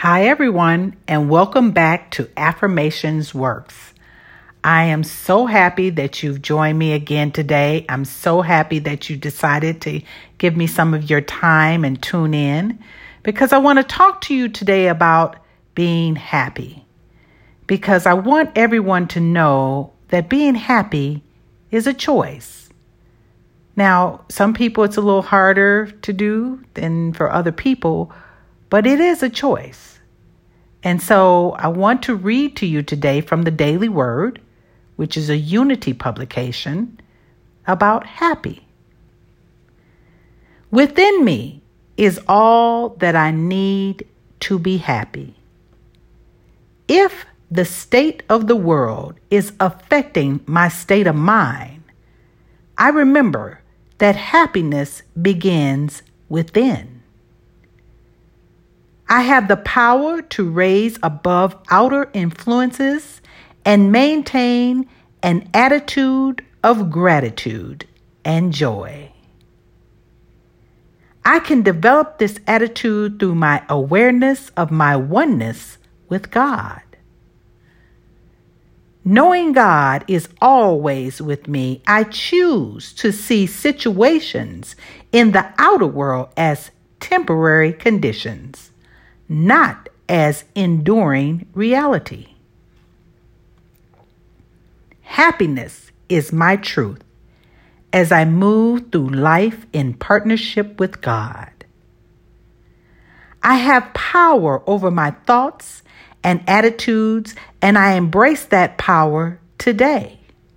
Hi, everyone, and welcome back to Affirmations Works. I am so happy that you've joined me again today. I'm so happy that you decided to give me some of your time and tune in because I want to talk to you today about being happy. Because I want everyone to know that being happy is a choice. Now, some people it's a little harder to do than for other people, but it is a choice. And so I want to read to you today from the Daily Word, which is a Unity publication, about happy. Within me is all that I need to be happy. If the state of the world is affecting my state of mind, I remember that happiness begins within. I have the power to raise above outer influences and maintain an attitude of gratitude and joy. I can develop this attitude through my awareness of my oneness with God. Knowing God is always with me, I choose to see situations in the outer world as temporary conditions, not as enduring reality. Happiness is my truth as I move through life in partnership with God. I have power over my thoughts and attitudes, and I embrace that power today.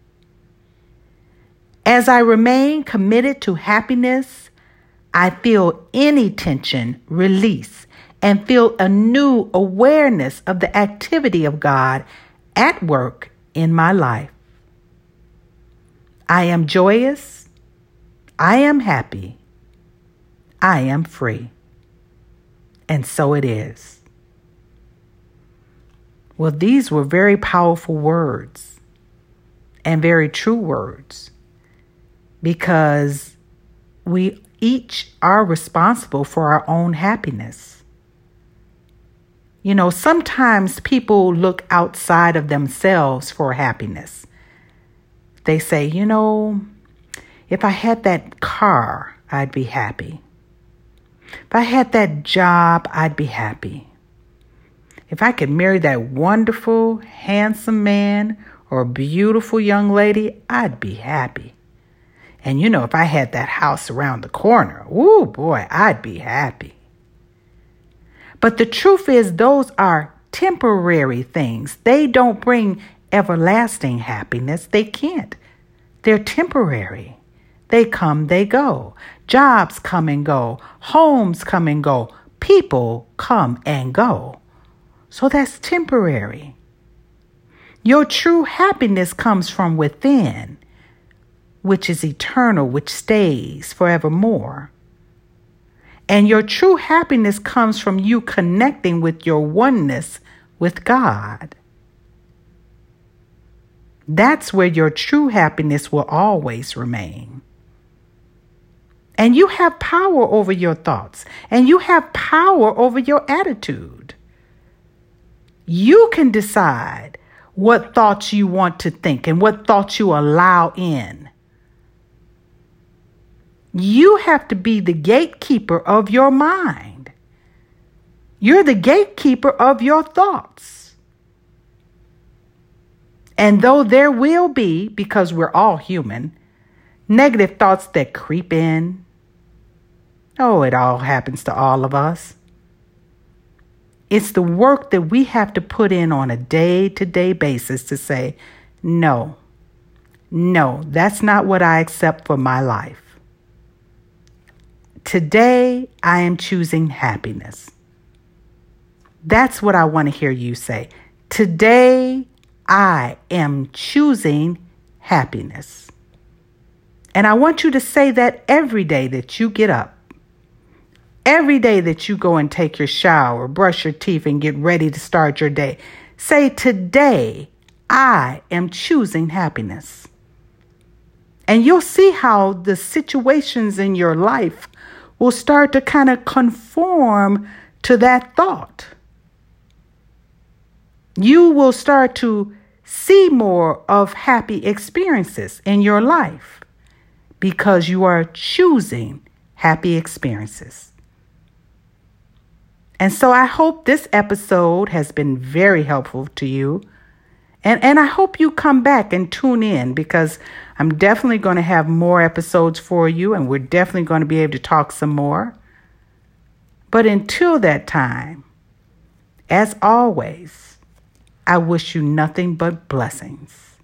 As I remain committed to happiness, I feel any tension release and feel a new awareness of the activity of God at work in my life. I am joyous. I am happy. I am free. And so it is. Well, these were very powerful words and very true words because we each are responsible for our own happiness. You know, sometimes people look outside of themselves for happiness. They say, if I had that car, I'd be happy. If I had that job, I'd be happy. If I could marry that wonderful, handsome man or beautiful young lady, I'd be happy. And if I had that house around the corner, ooh boy, I'd be happy. But the truth is, those are temporary things. They don't bring everlasting happiness. They can't. They're temporary. They come, they go. Jobs come and go. Homes come and go. People come and go. So that's temporary. Your true happiness comes from within, which is eternal, which stays forevermore. And your true happiness comes from you connecting with your oneness with God. That's where your true happiness will always remain. And you have power over your thoughts, and you have power over your attitude. You can decide what thoughts you want to think and what thoughts you allow in. You have to be the gatekeeper of your mind. You're the gatekeeper of your thoughts. And though there will be, because we're all human, negative thoughts that creep in, it all happens to all of us. It's the work that we have to put in on a day-to-day basis to say, no, that's not what I accept for my life. Today, I am choosing happiness. That's what I want to hear you say. Today, I am choosing happiness. And I want you to say that every day that you get up. Every day that you go and take your shower, brush your teeth, and get ready to start your day. Say, today, I am choosing happiness. And you'll see how the situations in your life will start to kind of conform to that thought. You will start to see more of happy experiences in your life because you are choosing happy experiences. And so I hope this episode has been very helpful to you. And I hope you come back and tune in, because I'm definitely going to have more episodes for you, and we're definitely going to be able to talk some more. But until that time, as always, I wish you nothing but blessings.